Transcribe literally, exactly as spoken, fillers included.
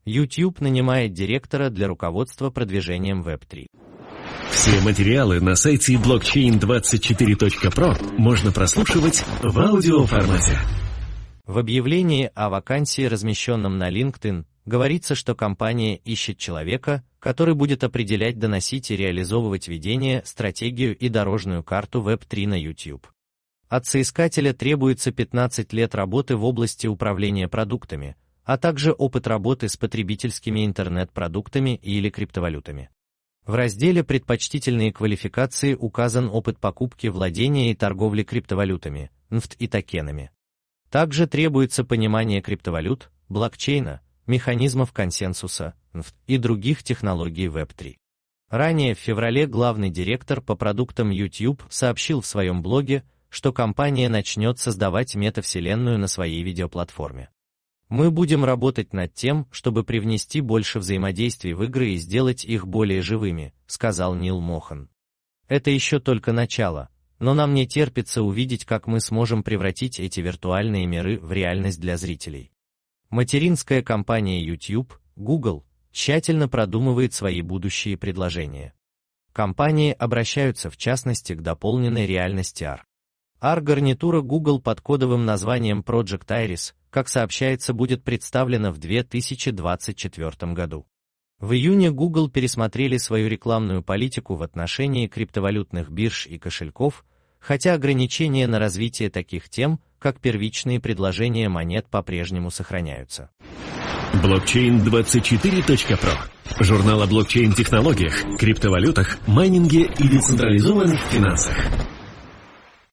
YouTube нанимает директора для руководства продвижением веб три. Все материалы на сайте блокчейн двадцать четыре точка про можно прослушивать в аудиоформате. В объявлении о вакансии, размещенном на LinkedIn, говорится, что компания ищет человека, который будет определять, доносить и реализовывать видение, стратегию и дорожную карту веб три на YouTube. От соискателя требуется пятнадцать лет работы в области управления продуктами, а также опыт работы с потребительскими интернет-продуктами или криптовалютами. В разделе «Предпочтительные квалификации» указан опыт покупки, владения и торговли криптовалютами, эн эф ти и токенами. Также требуется понимание криптовалют, блокчейна, механизмов консенсуса, эн эф ти и других технологий веб три. Ранее в феврале главный директор по продуктам YouTube сообщил в своем блоге, что компания начнет создавать метавселенную на своей видеоплатформе. «Мы будем работать над тем, чтобы привнести больше взаимодействий в игры и сделать их более живыми», — сказал Нил Мохан. «Это еще только начало, но нам не терпится увидеть, как мы сможем превратить эти виртуальные миры в реальность для зрителей». Материнская компания YouTube, Google, тщательно продумывает свои будущие предложения. Компании обращаются в частности к дополненной реальности эй ар. эй ар-гарнитура Google под кодовым названием Project Iris, как сообщается, будет представлена в две тысячи двадцать четвёртом году. В июне Google пересмотрели свою рекламную политику в отношении криптовалютных бирж и кошельков, хотя ограничения на развитие таких тем, как первичные предложения монет, по-прежнему сохраняются. блокчейн двадцать четыре точка про. Журнал о блокчейн-технологиях, криптовалютах, майнинге и децентрализованных финансах.